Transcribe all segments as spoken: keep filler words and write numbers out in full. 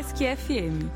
Maschi F M.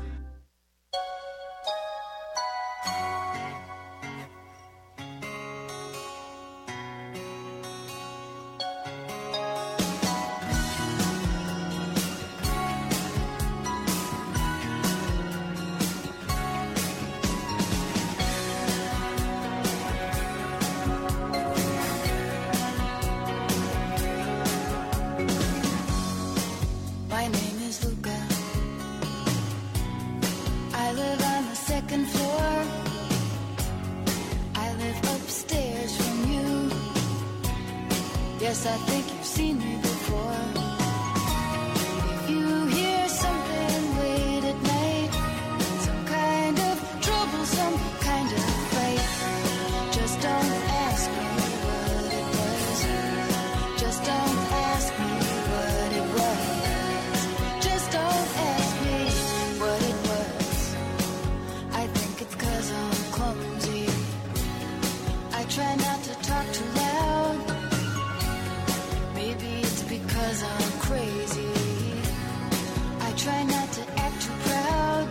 Yes, I think you've seen me before. If you hear something late at night, some kind of trouble, some kind of fight, just don't ask me what it was. Just don't ask me what it was. Just don't ask me what it was. I think it's 'cause I'm clumsy. I try not to talk too loud. Maybe it's because I'm crazy. I try not to act too proud.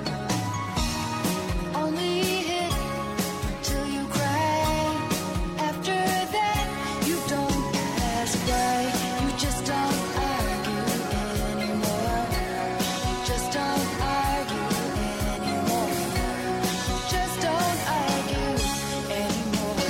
Only hit till you cry. After that, you don't ask why. You just don't argue anymore. You just don't argue anymore. You just don't argue anymore.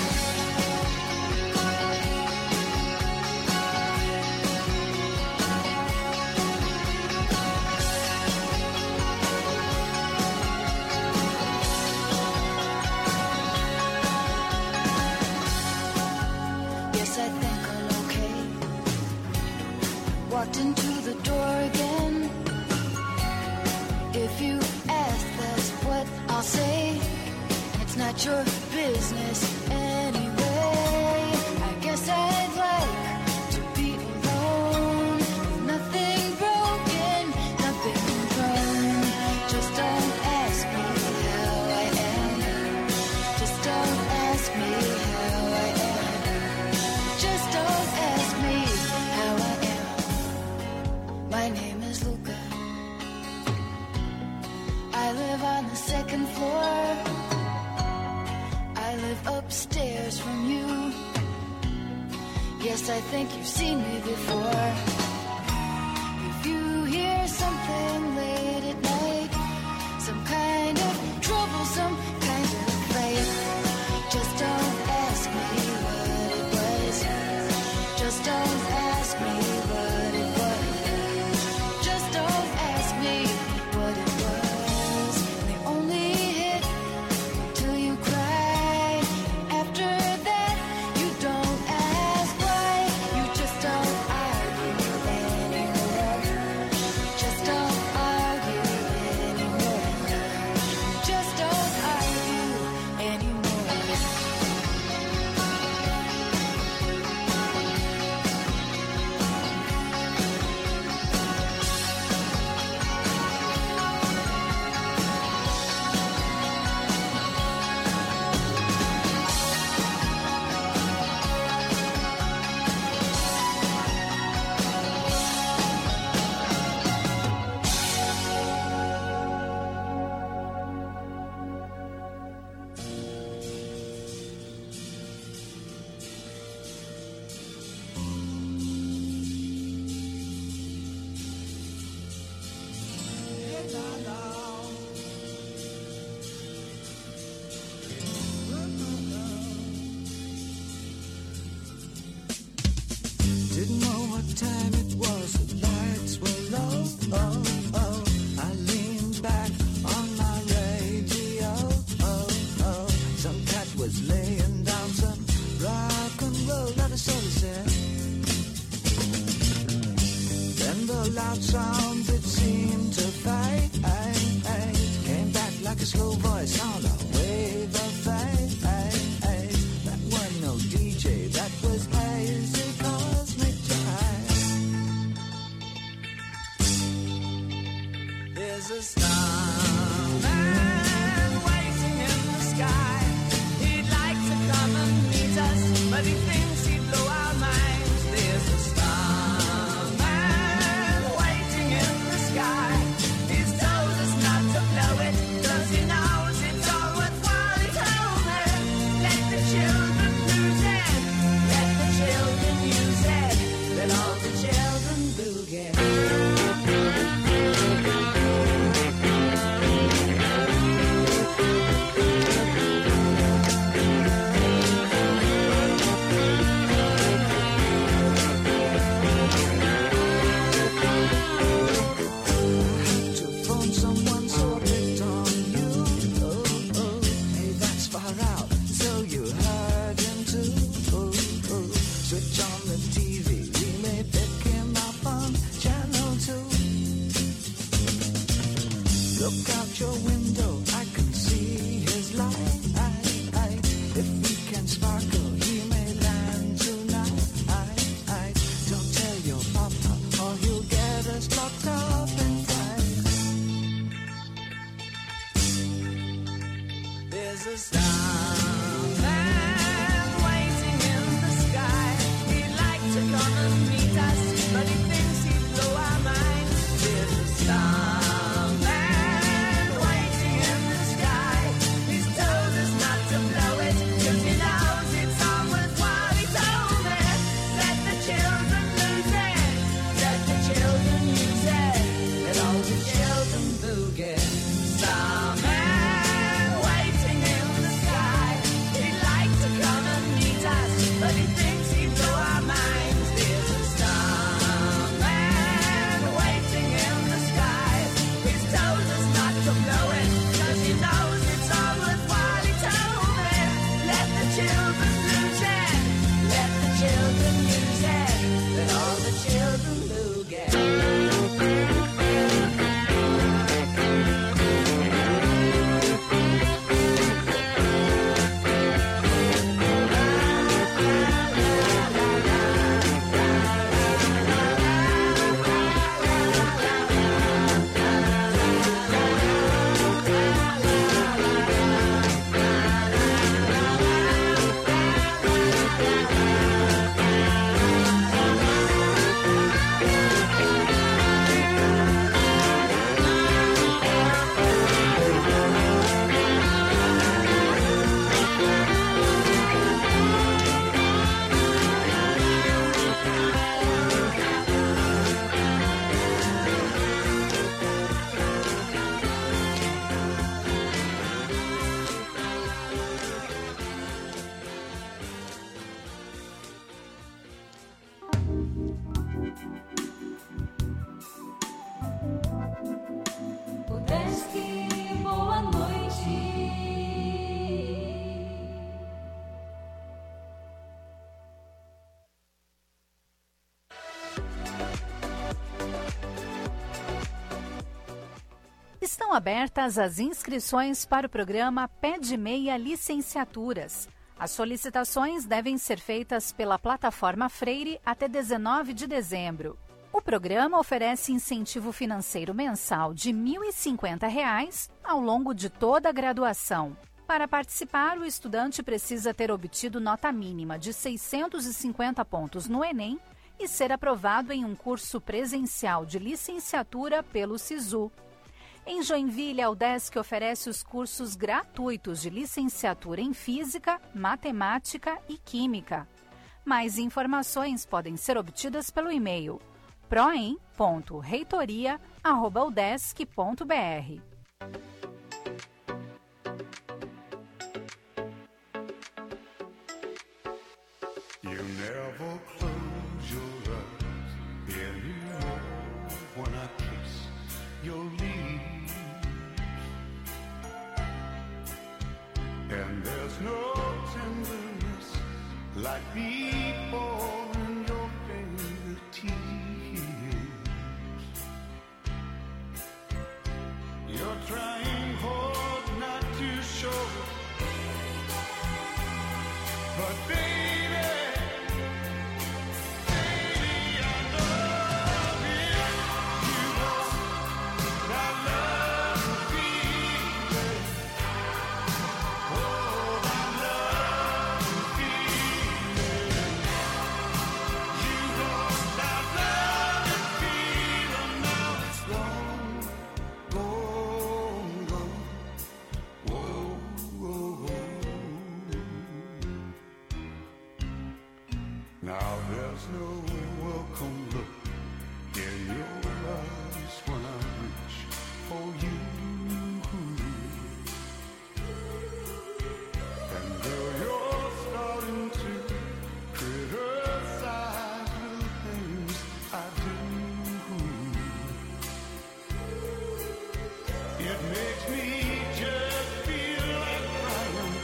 Yes, I think I'm okay. Walked into the door again. If you ask, that's what I'll say. It's not your business anyway. I guess I'd like to be alone. With nothing broken, nothing wrong. Just don't ask me how I am. Just don't ask me how I am. Just don't ask me how I am. My name is Luca. I live on the second floor. I live upstairs from you. Yes, I think you've seen me before. If you hear something late at night, some kind of trouble, some kind of fight, just don't ask me what it was. Just don't ask me what it was. Just don't ask me what it was. They only hit till you cry. After that, you don't ask why. You just don't argue anymore. Just don't argue anymore. Just don't argue anymore. Didn't know what time it was, the lights were low. Oh, oh. I leaned back on my radio. Oh, oh. Some cat was laying down some rock and roll, not a soul said. Then the loud sound that seemed to fade came back like a slow voice on a wave of fade. That wasn't no D J, that was hazy cosmic jive. There's a starman waiting in the sky. He'd like to come and meet us, but he thinks he'd blow our minds. There's a starman waiting in the sky. He's told us There's a starman waiting in the sky. He'd like to come and meet us, but he thinks he'd blow our minds. There's a starman waiting in the sky. He's told us not to blow it, 'cause he knows it's all worthwhile. He told me, let the children lose it, let the children use it, let all the children boogie. Starman waiting in the sky. He'd like to come and meet us, but he thinks he'd blow our minds. There's a starman waiting in the sky. He's told us not to blow it, 'cause he knows it's all worthwhile. He told me, let the children lose it, let the children use it, let all the children boogie. Udesky, boa noite. Estão abertas as inscrições para o programa Pé de Meia Licenciaturas. As solicitações devem ser feitas pela plataforma Freire até dezenove de dezembro. O programa oferece incentivo financeiro mensal de mil e cinquenta reais ao longo de toda a graduação. Para participar, o estudante precisa ter obtido nota mínima de seiscentos e cinquenta pontos no Enem e ser aprovado em um curso presencial de licenciatura pelo SISU. Em Joinville, a UDESC oferece os cursos gratuitos de licenciatura em Física, Matemática e Química. Mais informações podem ser obtidas pelo e-mail proem ponto reitoria arroba udesc ponto br. You never close your eyes anymore when I kiss your lips, and there's no tenderness like people in your fingertips. You're trying hard not to show, but baby, baby, I love you. You know that love feeling. Oh, that love feeling. You know that love feeling. Now it's gone, gone, gone. Whoa, whoa, whoa. Now there's no welcome look in your eyes when I reach for you. And girl, you're starting to criticize the things I do. It makes me just feel like crying.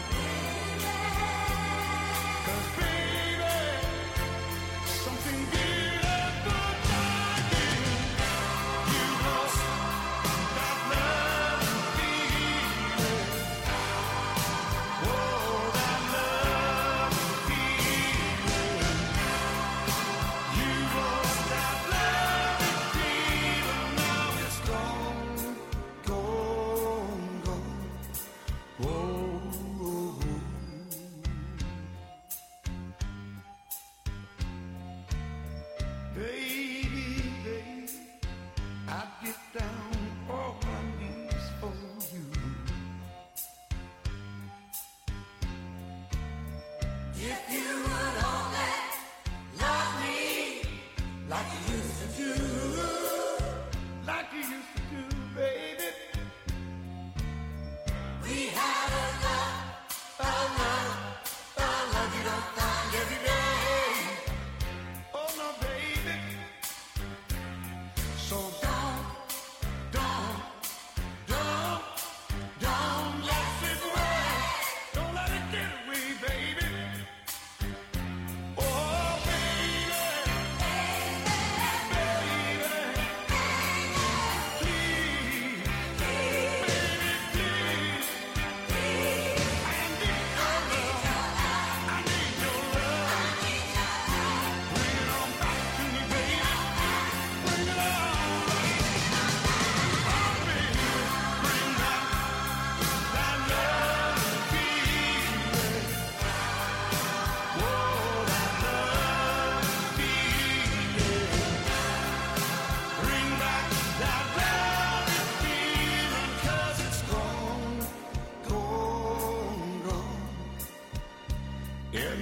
'Cause baby, something beautiful dying. You lost that love feeling. Oh, that love feeling. You lost that love feeling. Now it's gone, gone, gone. Whoa.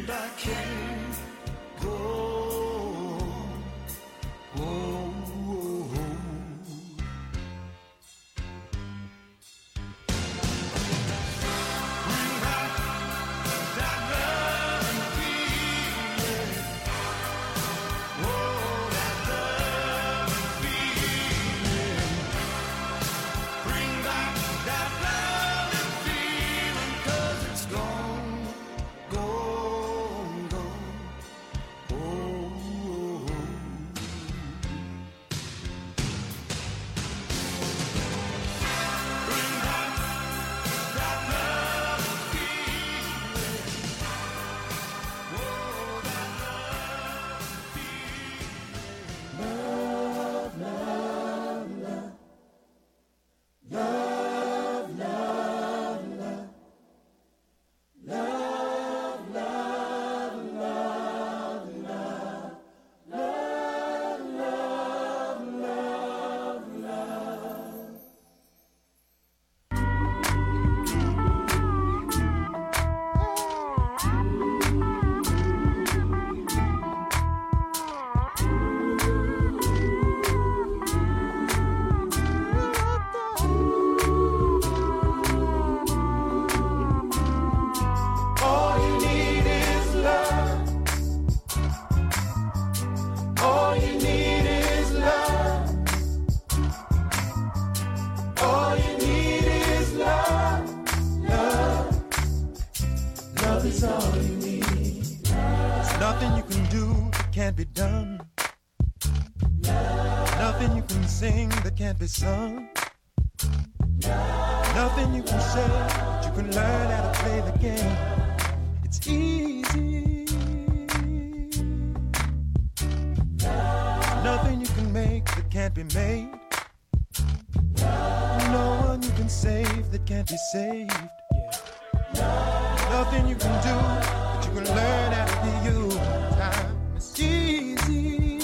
and I can't go. Oh. Can't be sung. Nothing you can say, but you can learn how to play the game. It's easy. Nothing you can make that can't be made. No one you can save that can't be saved. Nothing you can do, but you can learn how to be you. Time is easy.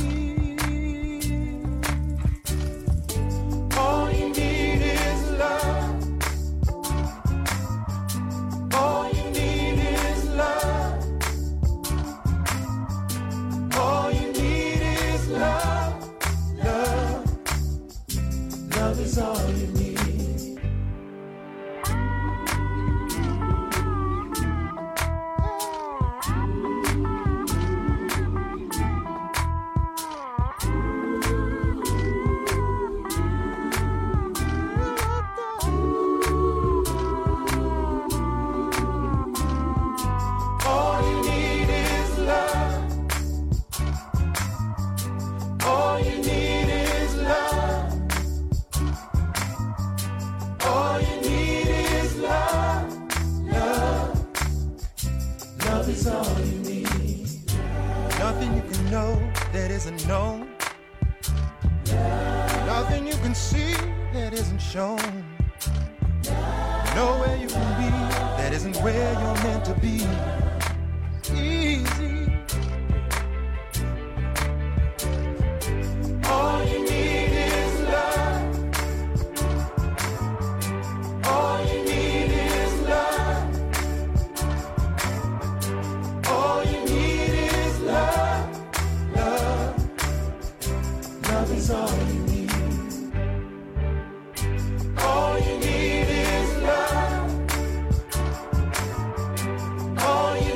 All you need is love. All you need is love. All you need is love. Love. Love is all you need. Nothing you can know that isn't known. Nothing you can see that isn't shown. Nowhere you can be that isn't where you're meant to be. Easy. All you need is love. All you need is love. All you need is love. Love. Love is all you need. All you need is love. All you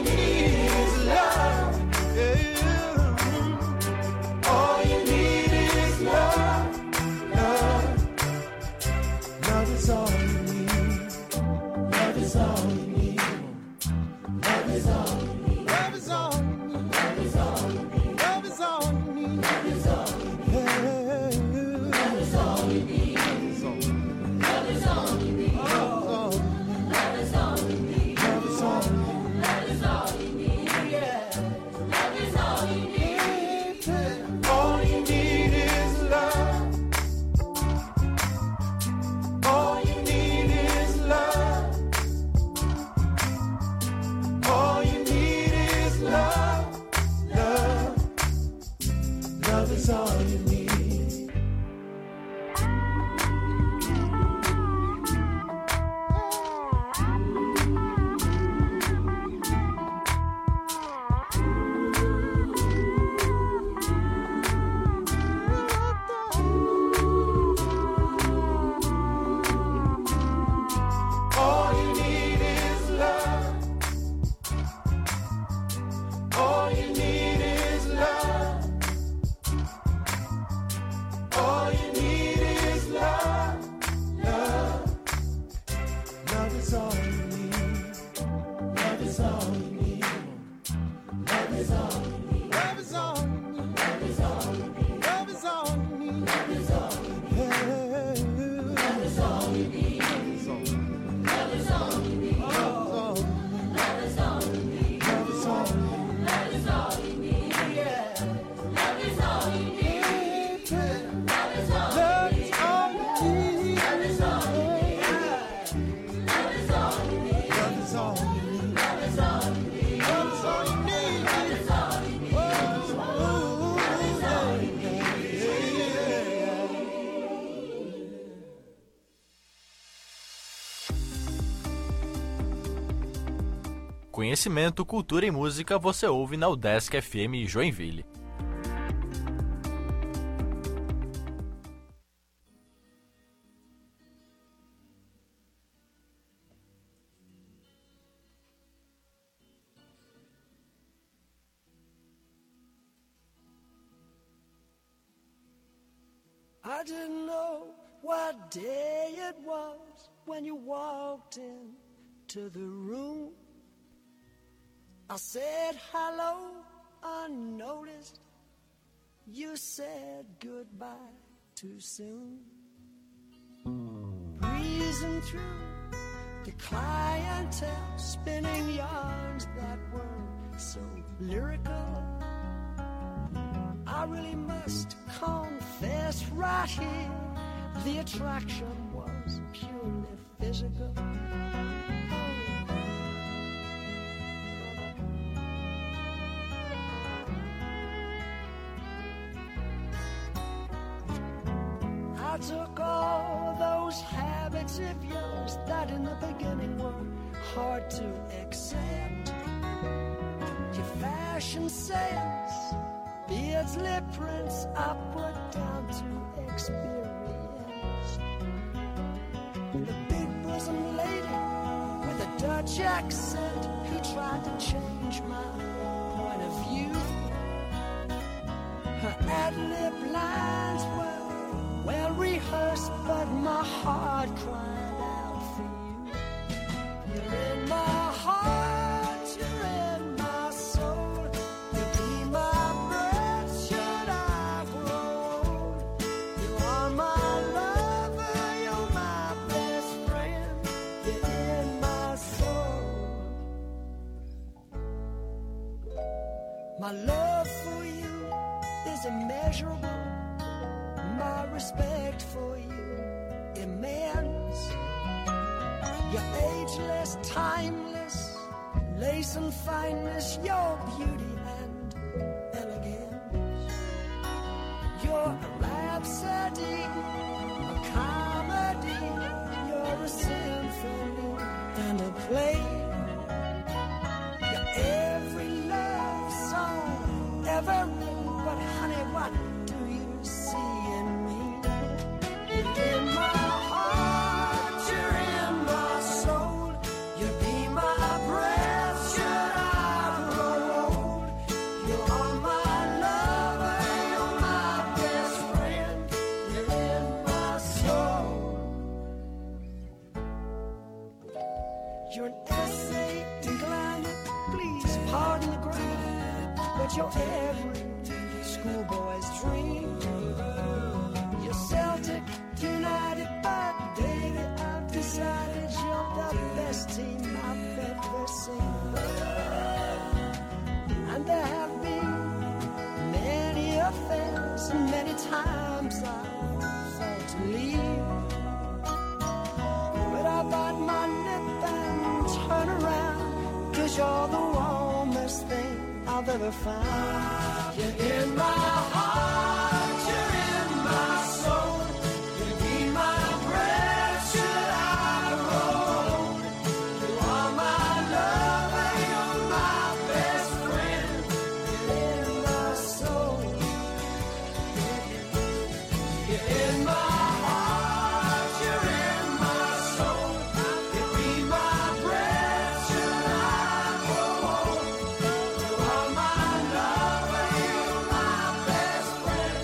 Conhecimento, cultura e música você ouve na UDESC F M Joinville. I didn't know what day it was when you walked into the room. I said hello unnoticed. You said goodbye too soon. Breezing through the clientele, spinning yarns that were so lyrical. I really must confess right here, the attraction was purely physical. I took all those habits of yours that in the beginning were hard to accept. Your fashion sense, beards, lip prints, I put down to experience. The big bosom lady with a Dutch accent who tried to change my point of view. Her ad-lib lines were well rehearsed, but my heart cried out for you. You're in my heart, you're in my soul. You be my breath, should I grow old. You are my lover, you're my best friend. You're in my soul. My love for you is immeasurable. My respect for you immense. You're ageless, timeless, lace and fineness, your beauty and elegance. You're a rhapsody, a comedy, you're a symphony and a play. You're every love song ever written, but honey, what do you see in me? You're in my heart, you're in my soul. You be my breath, should I grow old. You are my lover, you're my best friend. You're in my soul. You're an essay in glamour, please pardon the grammar, but you're every schoolboy's dream. You're Celtic United, but baby, I've decided you're the best team I've ever seen. And there have been many affairs, and many times I've thought to leave. But I bite my lip and turn around, 'cause you're the warmest thing I've ever found. You're in my heart, you're in my soul. You be my breath, should I grow old. You are my lover, you're my best friend. You're in my soul. You're in my heart, you're in my soul. You be my breath, should I grow old. You are my lover, you're my best friend.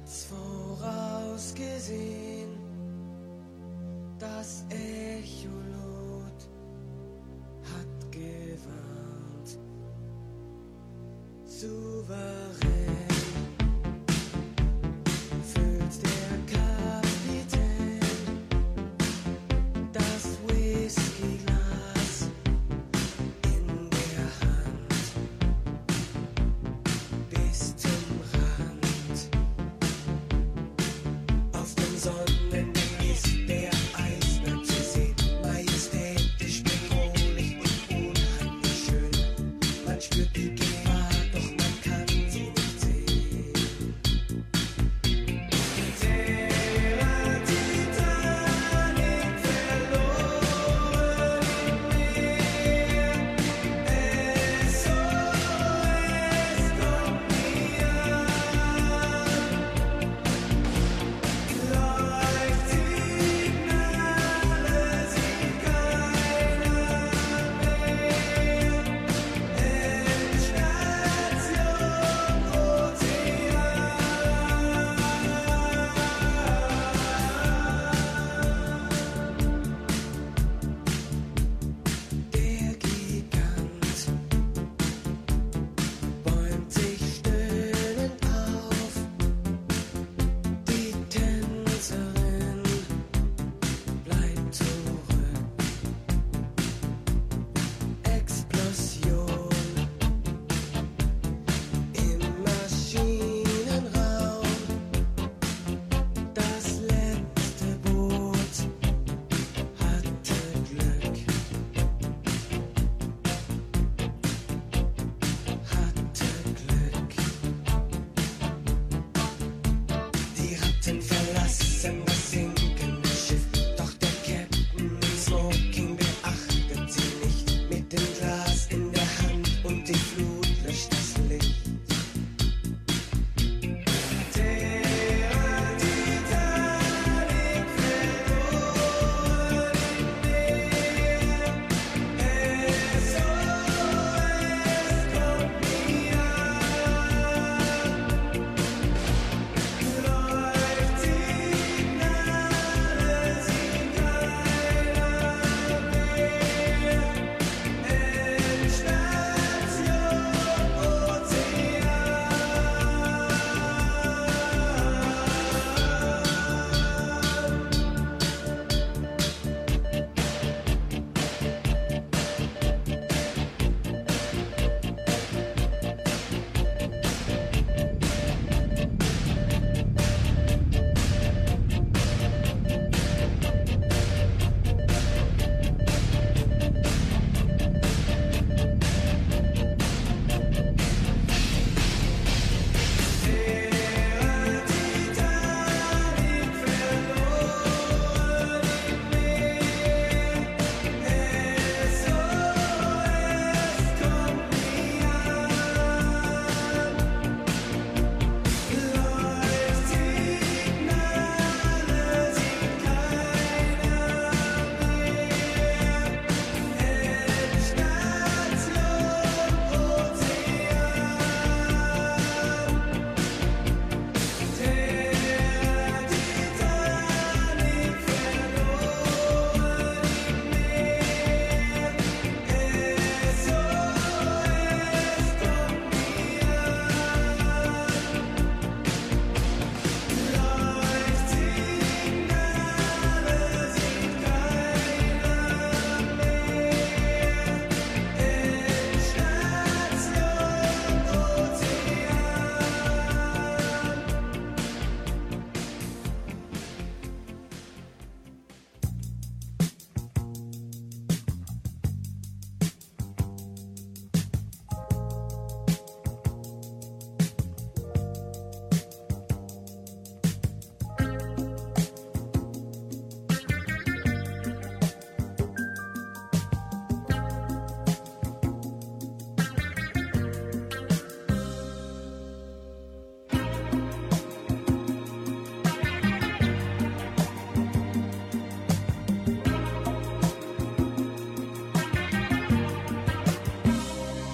hat's vorausgesehen, das Echolot hat gewarnt, souverän füllt der Kapitän das Whiskyglas in der Hand bis zum Rand. Auf dem Sonnendeck ist der Eisberg zu sehen, majestätisch, bedrohlich und unheimlich schön. Man spürt die Gefahr, doch man kann sie nicht sehen. Terra Titanic verloren im Meer. S O S kommt mir an. Läuft Signale, sieht keiner mehr. Endstation Ozean. Der Gigant bäumt sich stöhnend auf. Die Tänzerin bleibt zurück. Explosion im Maschinenraum. Das letzte Boot hatte Glück. Hatte Glück. Die Ratten verlassen das sinkende Schiff, doch der Captain im Smoking beachtet sie nicht. Mit dem Glas in der Hand und die Flut löscht das Licht. Terra Titanic verloren im Meer. S O S kommt mir an. Läuft Signale, sieht keiner mehr. Endstation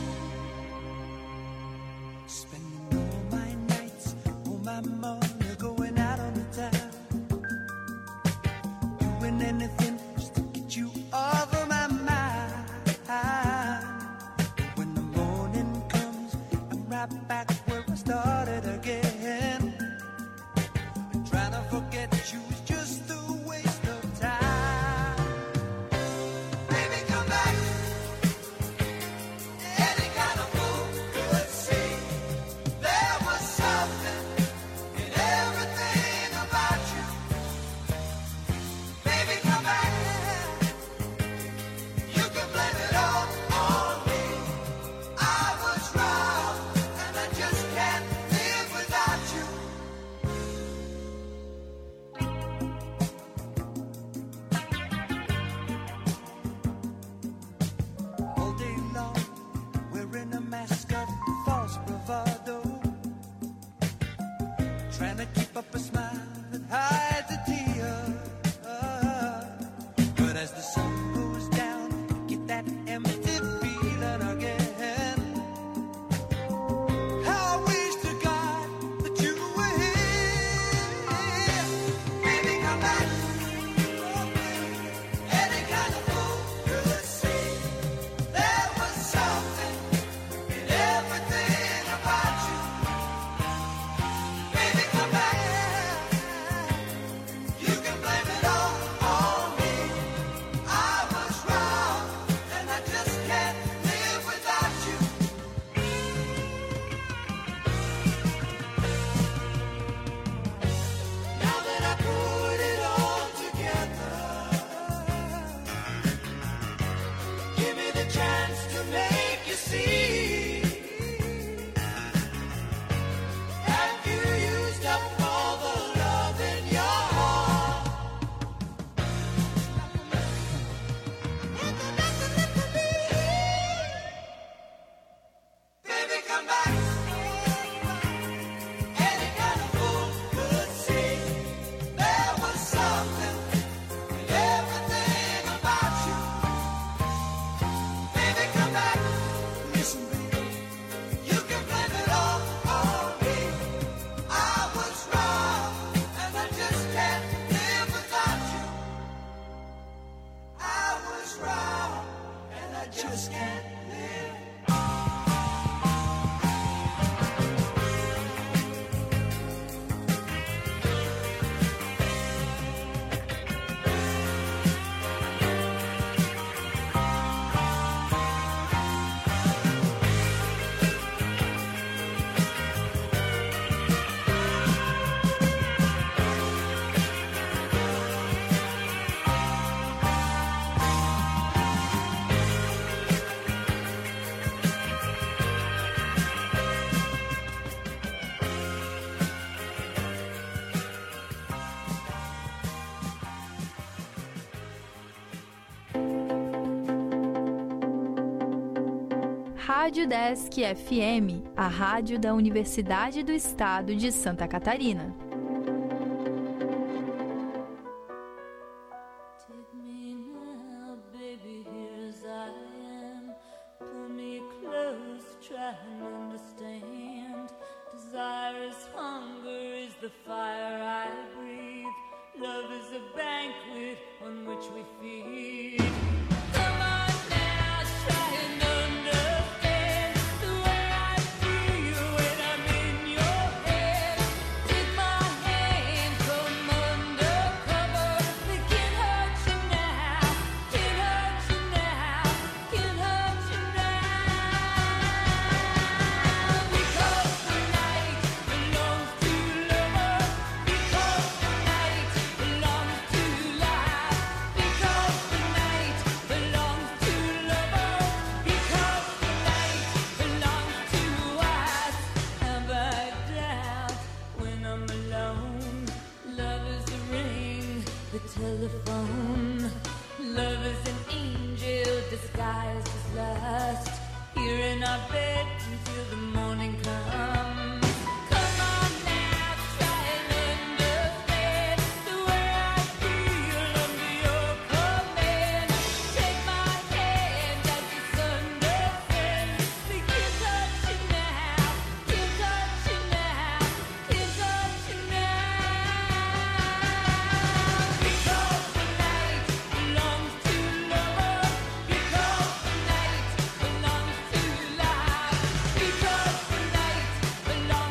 Spending all my nights, all my money go trying to keep up a smile that hides a tear. But as the sun goes down, I get that empty feeling again. How I wish to God that you were here. Baby, come back. Any kind of fool could see there was something in everything about you. Baby, come back. You can blame it all on me. I was wrong, and I just can't live without you. Now that I put it all together, give me the chance to make you see. Have you used up all the love in your heart? Baby, come back. Any kind of fool could see there was something in everything about you. Baby, come back. Listen, baby, you can blame it all on me. I was wrong, and I just can't live without you. I was wrong, and I just can't live. Rádio Desk F M, a rádio da Universidade do Estado de Santa Catarina. Take me now, baby, here as I am. Pull me close, try and understand. Desire is hunger, is the fire I breathe. Love is a banquet on which we feed. Come on now, try and understand the way I feel when I'm in your head. Take my hand, come undercover. They can't hurt you now, can't hurt you now, can't hurt you now. Because the night belongs to lovers. Because the night belongs to life. Because the night belongs to lovers. Because the night belongs to us. Have I doubt when I'm alone? Love is the ring, the telephone. Love is an angel disguised as lust. Here in our bed until the morning comes. Come on now, try and understand the way I feel under your command. Take my hand as the sun descends. We can't touch you now, can't touch you now, can't touch you now. Because the night belongs to lovers. Because the night belongs to life. Because the night belongs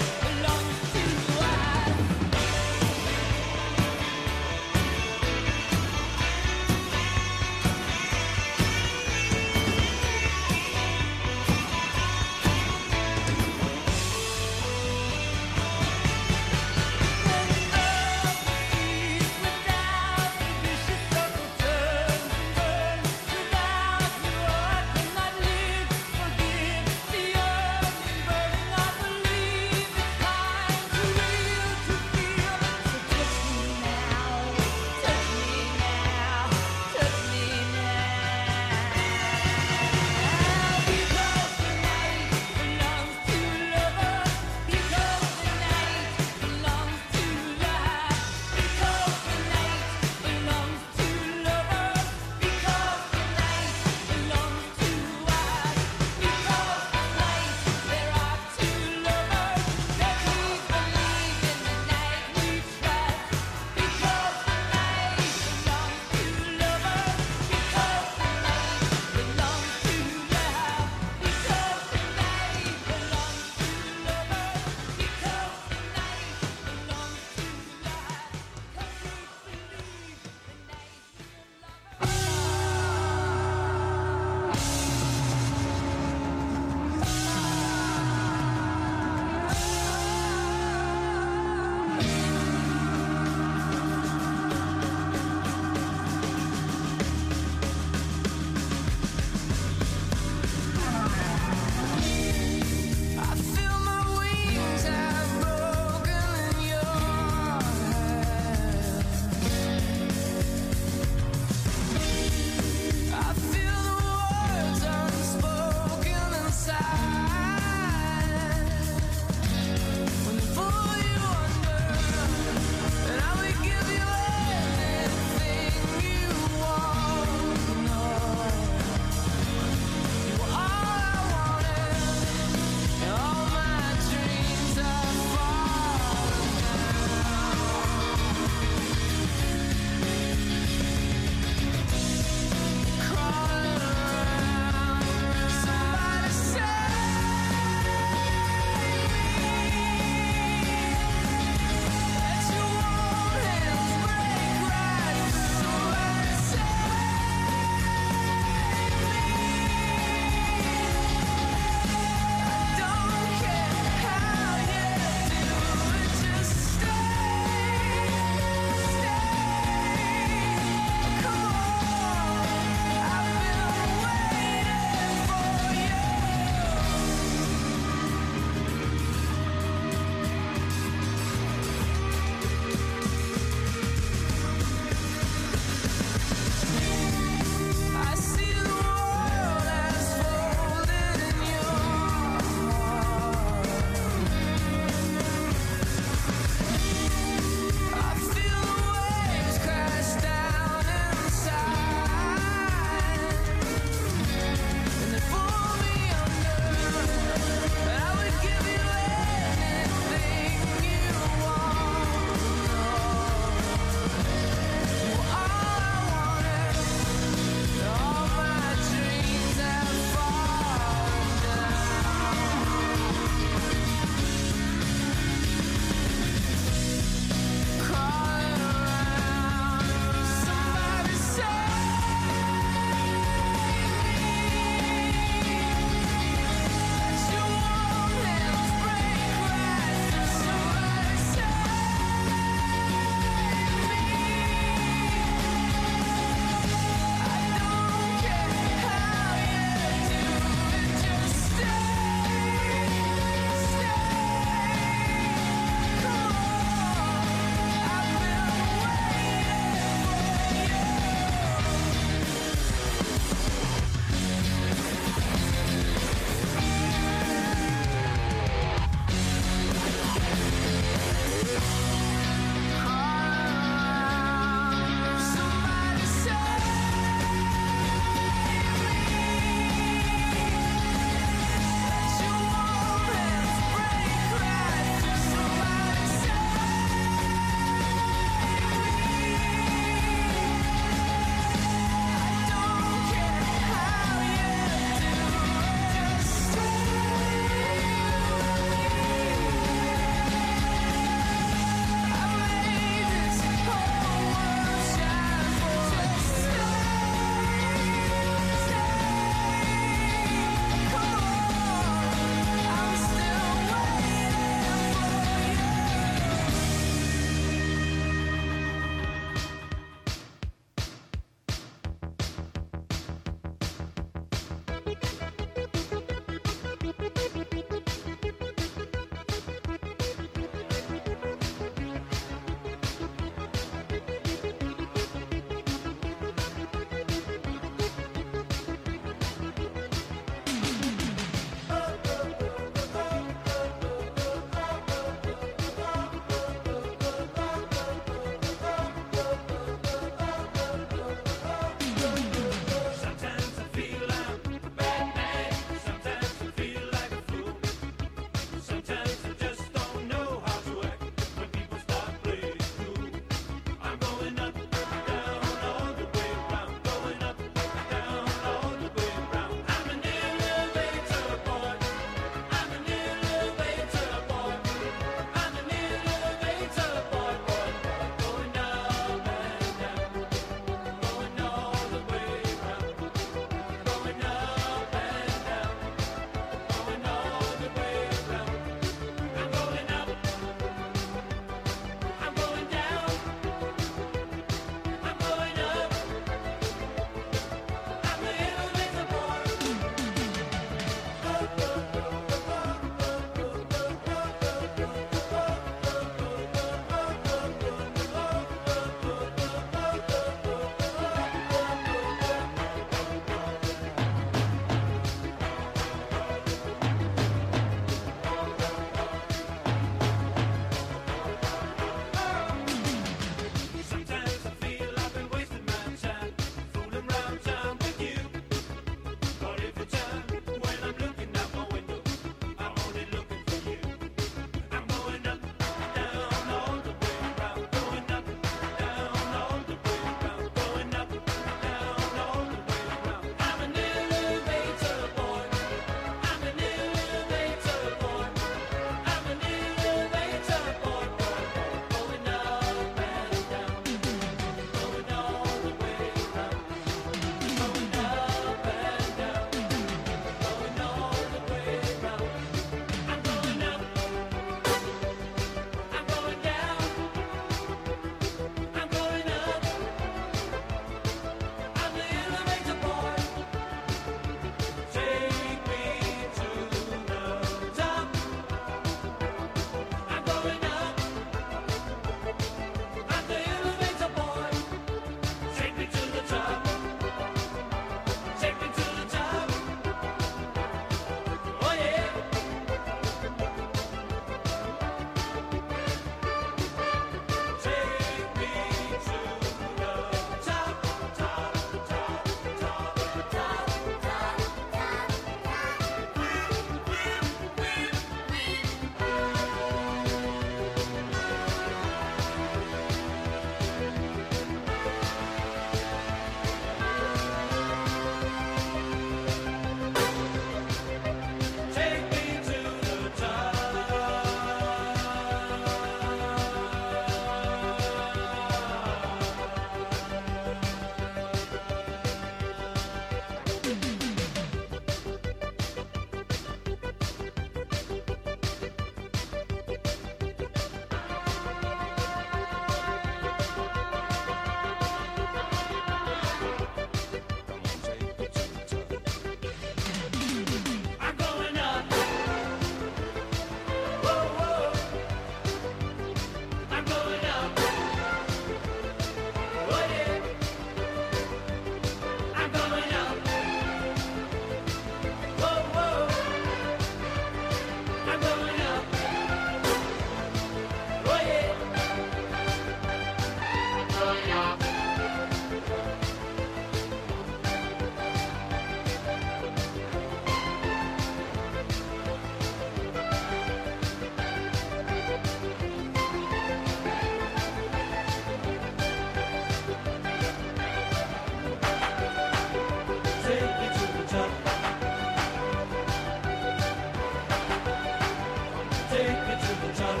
take me to the top.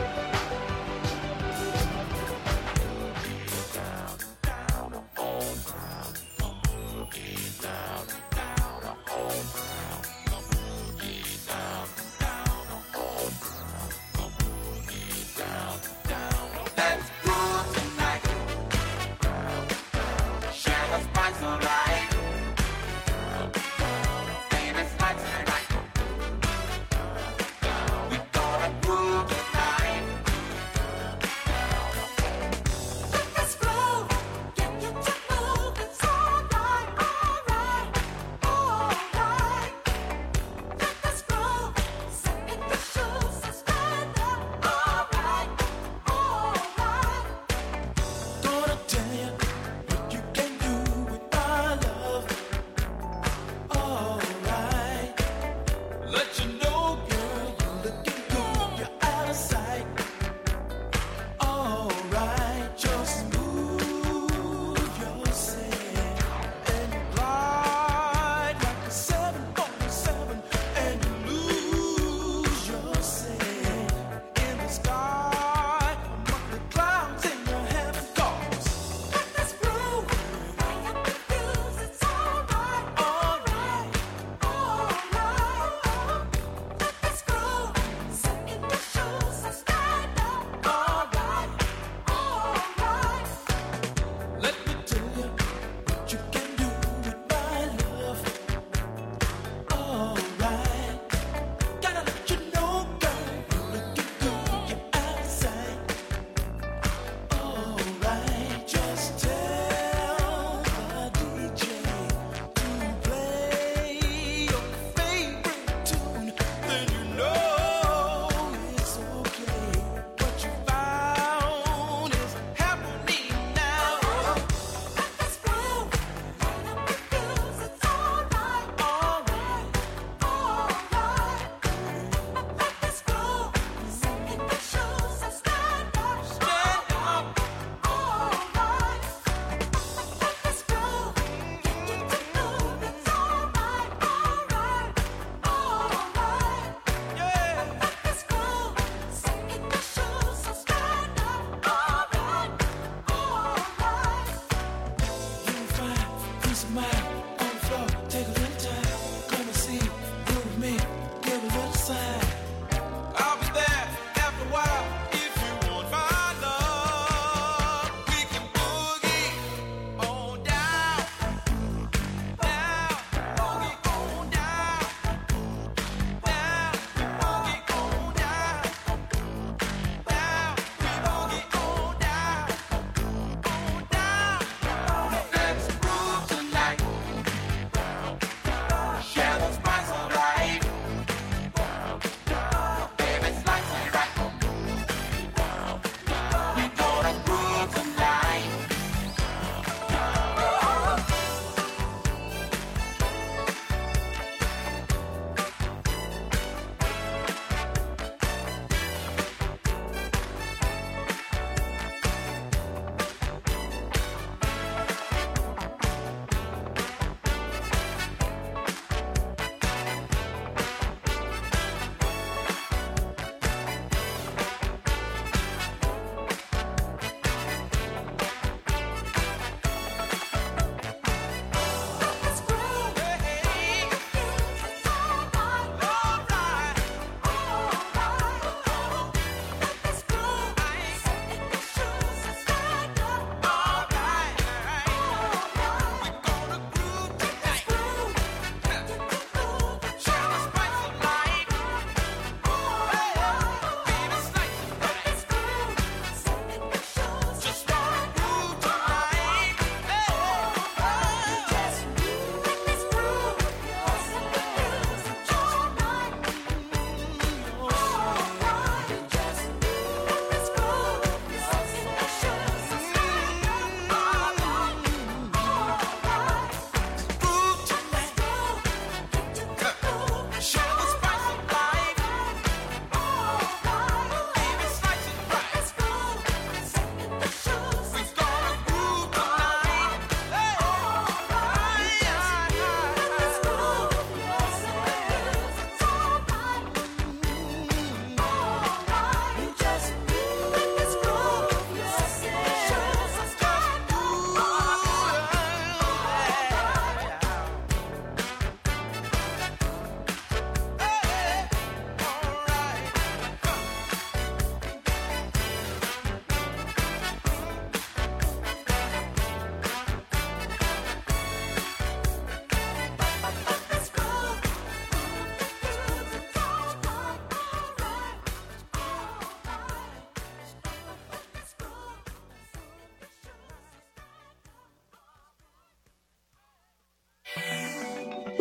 Let's groove tonight. Share the spice of life. Famous night tonight. We gonna groove tonight.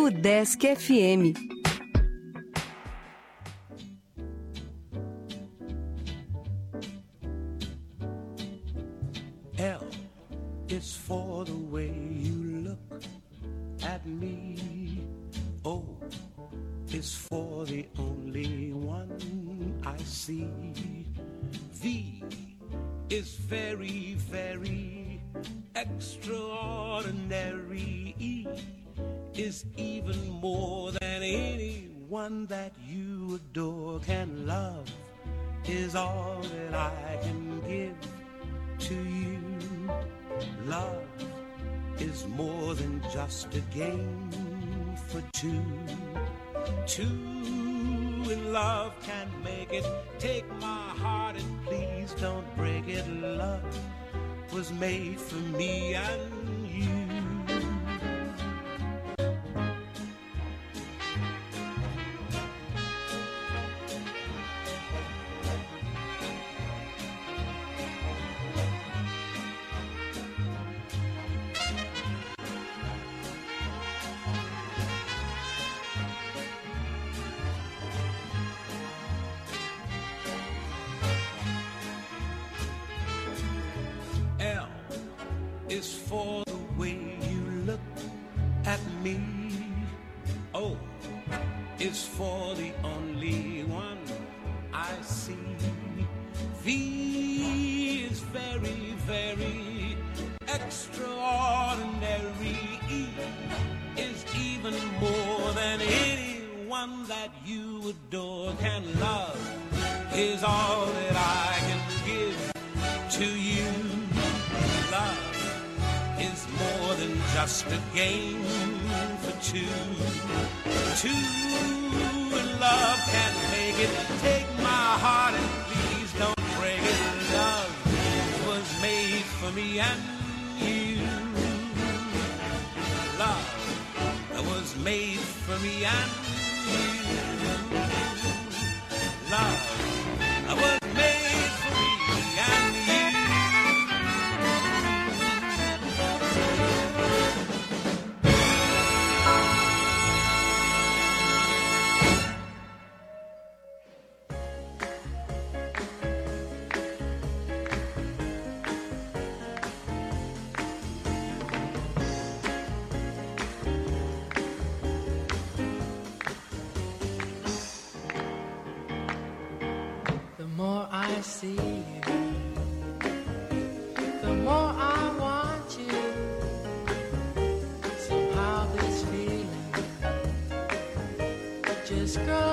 O Desk F M. L is for the way you look at me. O is for the only one I see. V is very, very extraordinary. E is even more than anyone that you adore can love, is all that I can give to you. Love is more than just a game for two. Two in love can make it. Take my heart and please don't break it. Love was made for me and you. Is for the way you look at me. O is for the only one I see. V is very, very extraordinary. E is even more than anyone that you adore can love, is all that I can give to you. Love is more than just a game for two. Two in love can make it. Take my heart and please don't break it. Love was made for me and you. Love was made for me and you. Love was made for me and you. I see you, the more I want you. Somehow this feeling just grows.